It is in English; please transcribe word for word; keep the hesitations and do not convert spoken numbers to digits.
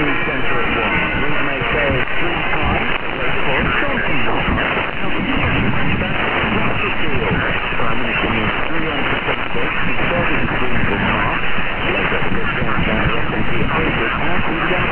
smooth centre it was. We've made sails three times, so far, Johnson not much. That's the deal. Premonition is three on for six, he started his green book mark, laid up the midpoint down the S and P over it, and he began